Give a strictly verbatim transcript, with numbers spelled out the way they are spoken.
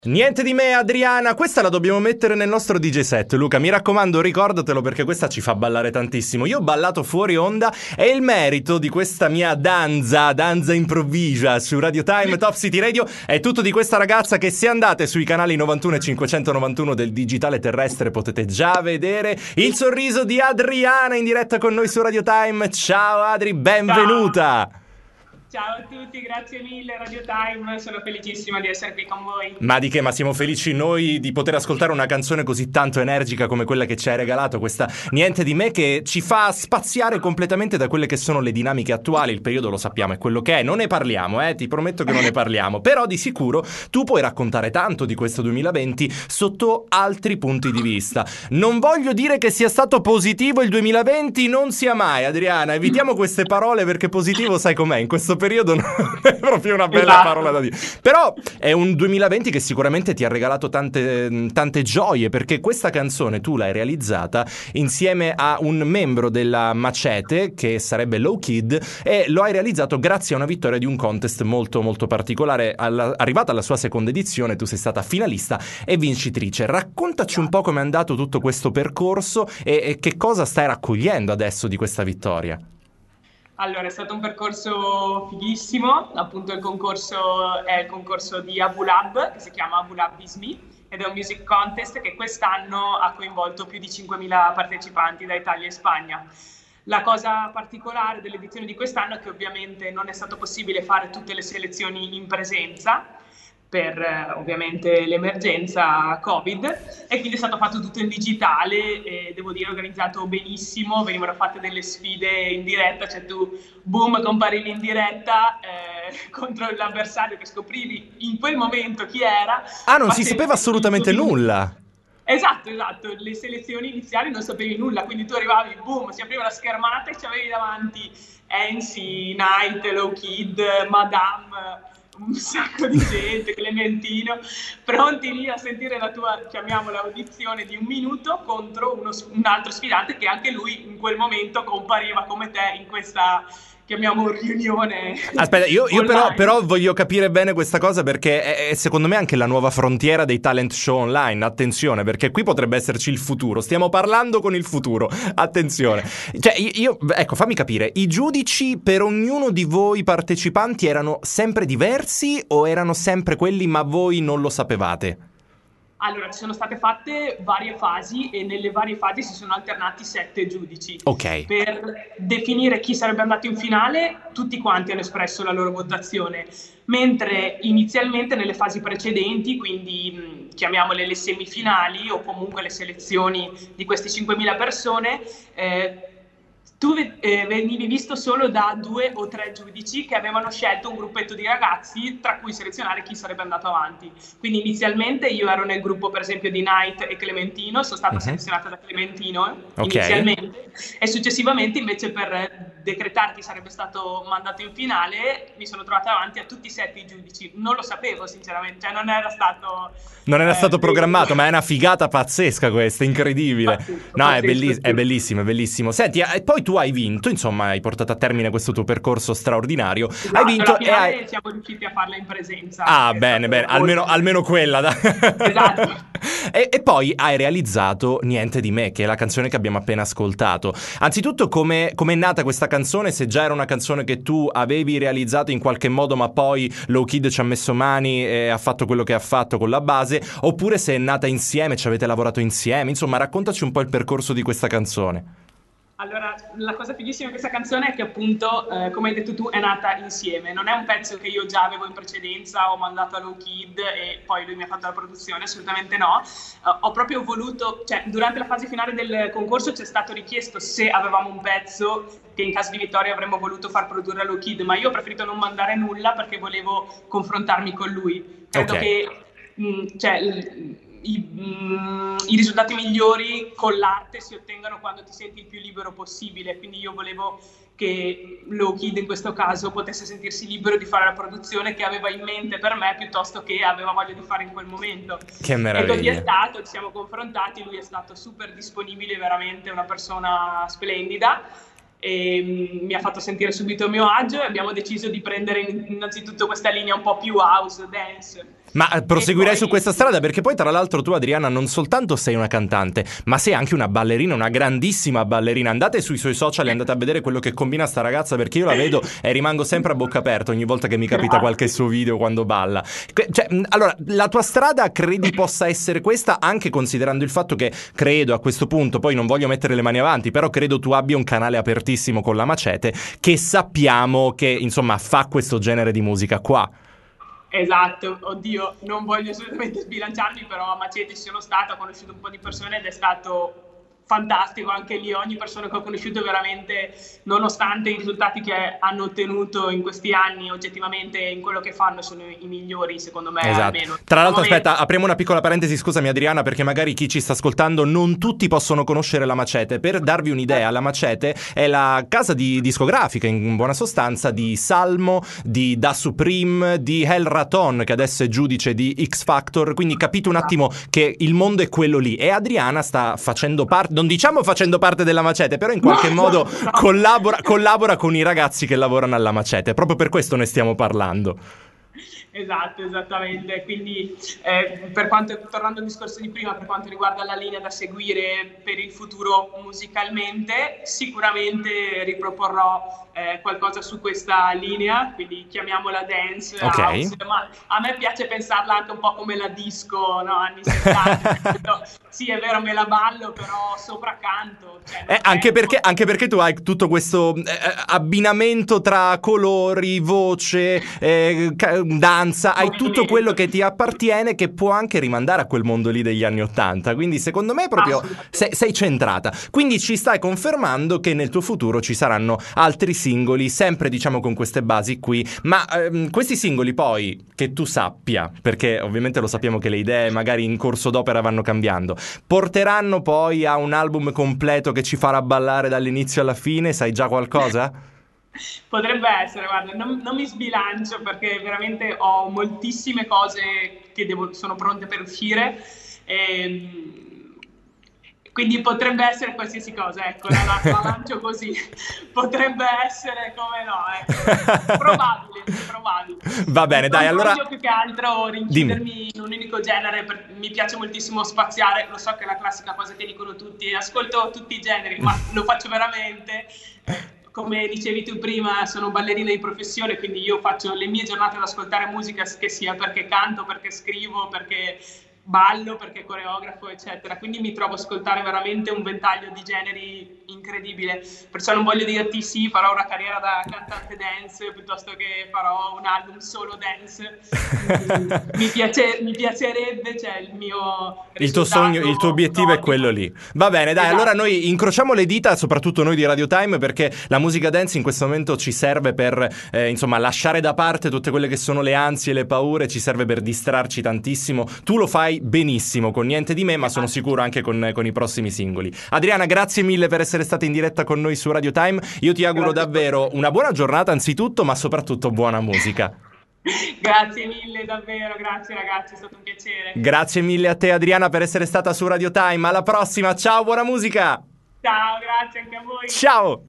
Niente di me, Adriana, questa la dobbiamo mettere nel nostro D J set. Luca, mi raccomando, ricordatelo perché questa ci fa ballare tantissimo. Io ho ballato fuori onda e il merito di questa mia danza, danza improvvisa su Radio Time, Top City Radio, è tutto di questa ragazza che, se andate sui canali novantuno e cinquecentonovantuno del digitale terrestre, potete già vedere il sorriso di Adriana in diretta con noi su Radio Time. Ciao Adri, benvenuta! Ciao. Ciao a tutti, grazie mille Radio Time, sono felicissima di essere qui con voi. Ma di che, ma siamo felici noi di poter ascoltare una canzone così tanto energica come quella che ci hai regalato, questa Niente di me, che ci fa spaziare completamente da quelle che sono le dinamiche attuali. Il periodo lo sappiamo, è quello che è, non ne parliamo, eh, ti prometto che non ne parliamo, però di sicuro tu puoi raccontare tanto di questo duemilaventi sotto altri punti di vista. Non voglio dire che sia stato positivo il duemilaventi, non sia mai, Adriana, evitiamo queste parole perché positivo sai com'è, in questo periodo non è proprio una bella esatto. parola da dire, però è un duemilaventi che sicuramente ti ha regalato tante, tante gioie, perché questa canzone tu l'hai realizzata insieme a un membro della Machete, che sarebbe Low Kid, e lo hai realizzato grazie a una vittoria di un contest molto molto particolare. Alla, arrivata alla sua seconda edizione tu sei stata finalista e vincitrice. Raccontaci un po' come è andato tutto questo percorso e, e che cosa stai raccogliendo adesso di questa vittoria. Allora, è stato un percorso fighissimo, appunto il concorso è il concorso di Abu Lab, che si chiama Abu Lab Is Me, ed è un music contest che quest'anno ha coinvolto più di cinquemila partecipanti da Italia e Spagna. La cosa particolare dell'edizione di quest'anno è che ovviamente non è stato possibile fare tutte le selezioni in presenza, per eh, ovviamente l'emergenza Covid, e quindi è stato fatto tutto in digitale e devo dire organizzato benissimo. Venivano fatte delle sfide in diretta, cioè tu boom comparivi in diretta eh, contro l'avversario che scoprivi in quel momento chi era. Ah, non si sapeva assolutamente nulla. Esatto, esatto, le selezioni iniziali non sapevi nulla, quindi tu arrivavi, boom, si apriva la schermata e ci avevi davanti N C, Night, Low Kid, Madame, un sacco di gente, Clementino, pronti lì a sentire la tua, chiamiamola, audizione di un minuto contro uno, un altro sfidante che anche lui in quel momento compariva come te in questa, chiamiamo, riunione. Aspetta, io, io però, però voglio capire bene questa cosa, perché è, è secondo me anche la nuova frontiera dei talent show online. Attenzione, perché qui potrebbe esserci il futuro. Stiamo parlando con il futuro. Attenzione. Cioè, io, ecco, fammi capire. I giudici per ognuno di voi partecipanti erano sempre diversi o erano sempre quelli, ma voi non lo sapevate? Allora, ci sono state fatte varie fasi e nelle varie fasi si sono alternati sette giudici. Ok. Per definire chi sarebbe andato in finale, tutti quanti hanno espresso la loro votazione, mentre inizialmente nelle fasi precedenti, quindi mh, chiamiamole le semifinali o comunque le selezioni di queste cinquemila persone, eh, tu eh, venivi visto solo da due o tre giudici che avevano scelto un gruppetto di ragazzi tra cui selezionare chi sarebbe andato avanti. Quindi inizialmente io ero nel gruppo per esempio di Night e Clementino, sono stata uh-huh. selezionata da Clementino okay. inizialmente, e successivamente invece per decretare chi sarebbe stato mandato in finale mi sono trovata davanti a tutti i sette i giudici. Non lo sapevo sinceramente, cioè non era stato... Non era eh, stato programmato, ma è una figata pazzesca questa, incredibile. Pazzesco, no, pazzesco, è, belliss- è bellissimo, è bellissimo. Senti, e poi tu hai vinto, insomma, hai portato a termine questo tuo percorso straordinario. Esatto, hai vinto la finale e hai... siamo riusciti a farla in presenza. Ah, bene, bene, almeno, almeno quella. Da. Esatto. e, e poi hai realizzato Niente di me, che è la canzone che abbiamo appena ascoltato. Anzitutto, come è nata questa canzone? Se già era una canzone che tu avevi realizzato in qualche modo, ma poi Low Kid ci ha messo mani e ha fatto quello che ha fatto con la base, oppure se è nata insieme, ci avete lavorato insieme, insomma raccontaci un po' il percorso di questa canzone. Allora, la cosa fighissima di questa canzone è che appunto, eh, come hai detto tu, è nata insieme. Non è un pezzo che io già avevo in precedenza, ho mandato a Low Kid e poi lui mi ha fatto la produzione, assolutamente no. Uh, ho proprio voluto, cioè durante la fase finale del concorso ci è stato richiesto se avevamo un pezzo che in caso di vittoria avremmo voluto far produrre a Low Kid, ma io ho preferito non mandare nulla perché volevo confrontarmi con lui. Credo okay. che, mh, cioè... L- I, mm, i risultati migliori con l'arte si ottengono quando ti senti il più libero possibile, quindi io volevo che Low Kid in questo caso potesse sentirsi libero di fare la produzione che aveva in mente per me piuttosto che aveva voglia di fare in quel momento. Che meraviglia. E così è stato, ci siamo confrontati, lui è stato super disponibile, veramente una persona splendida, e mi ha fatto sentire subito a mio agio e abbiamo deciso di prendere innanzitutto questa linea un po' più house, dance. Ma proseguirei poi... su questa strada perché poi tra l'altro tu, Adriana, non soltanto sei una cantante, ma sei anche una ballerina, una grandissima ballerina. Andate sui suoi social e andate a vedere quello che combina sta ragazza, perché io la vedo e rimango sempre a bocca aperta ogni volta che mi capita qualche suo video quando balla. Cioè, allora, la tua strada credi possa essere questa, anche considerando il fatto che credo a questo punto, poi non voglio mettere le mani avanti, però credo tu abbia un canale apertissimo con la Macete, che sappiamo che insomma fa questo genere di musica qua. Esatto, oddio, non voglio assolutamente sbilanciarmi, però a Macete ci sono stata, ho conosciuto un po' di persone ed è stato fantastico anche lì. Ogni persona che ho conosciuto veramente, nonostante i risultati che hanno ottenuto in questi anni, oggettivamente in quello che fanno sono i migliori, secondo me. Esatto. Almeno. Tra l'altro, aspetta, apriamo una piccola parentesi, scusami Adriana, perché magari chi ci sta ascoltando non tutti possono conoscere la Macete. Per darvi un'idea, la Macete è la casa di discografica, in buona sostanza, di Salmo, di Da Supreme, di El Raton, che adesso è giudice di X Factor, quindi capite un attimo che il mondo è quello lì. E Adriana sta facendo parte, non diciamo facendo parte della Macete, però in qualche no, modo no, no. Collabora, collabora con i ragazzi che lavorano alla Macete, proprio per questo ne stiamo parlando. Esatto, esattamente. Quindi eh, per quanto, tornando al discorso di prima, per quanto riguarda la linea da seguire per il futuro musicalmente, sicuramente riproporrò eh, qualcosa su questa linea, quindi chiamiamola dance, okay. House, ma a me piace pensarla anche un po' come la disco, no? Anni settanta. Sì, è vero, me la ballo, però sopra canto. Cioè, eh, anche, perché, anche perché tu hai tutto questo eh, abbinamento tra colori, voce, eh, danza, hai tutto quello che ti appartiene, che può anche rimandare a quel mondo lì degli anni Ottanta. Quindi secondo me proprio sei, sei centrata. Quindi ci stai confermando che nel tuo futuro ci saranno altri singoli, sempre diciamo con queste basi qui. Ma ehm, questi singoli poi, che tu sappia, perché ovviamente lo sappiamo che le idee magari in corso d'opera vanno cambiando, porteranno poi a un album completo che ci farà ballare dall'inizio alla fine? Sai già qualcosa? Potrebbe essere, guarda, non, non mi sbilancio perché veramente ho moltissime cose che devo, sono pronte per uscire, e, quindi potrebbe essere qualsiasi cosa, ecco, la, la lancio così, potrebbe essere, come no, ecco, probabile, probabile. Va bene, dai, non allora... voglio più che altro rinchiudermi in un unico genere, per, mi piace moltissimo spaziare, lo so che è la classica cosa che dicono tutti, ascolto tutti i generi, ma lo faccio veramente. Come dicevi tu prima, sono ballerina di professione, quindi io faccio le mie giornate ad ascoltare musica, che sia perché canto, perché scrivo, perché ballo, perché coreografo, eccetera. Quindi mi trovo a ascoltare veramente un ventaglio di generi incredibile. Perciò non voglio dirti sì, farò una carriera da cantante dance piuttosto che farò un album solo dance. mi, piace, mi piacerebbe, cioè il mio il tuo sogno, il tuo obiettivo è quello lì. Va bene, dai, esatto. Allora noi incrociamo le dita, soprattutto noi di Radio Time, perché la musica dance in questo momento ci serve per eh, insomma lasciare da parte tutte quelle che sono le ansie e le paure, ci serve per distrarci tantissimo. Tu lo fai benissimo con Niente di me, ma sono sicuro anche con, con i prossimi singoli. Adriana, grazie mille per essere stata in diretta con noi su Radio Time. Io ti auguro grazie davvero una buona giornata anzitutto, ma soprattutto buona musica. Grazie mille, davvero, grazie ragazzi, è stato un piacere. Grazie mille a te Adriana per essere stata su Radio Time. Alla prossima, ciao, buona musica. Ciao, grazie anche a voi. Ciao.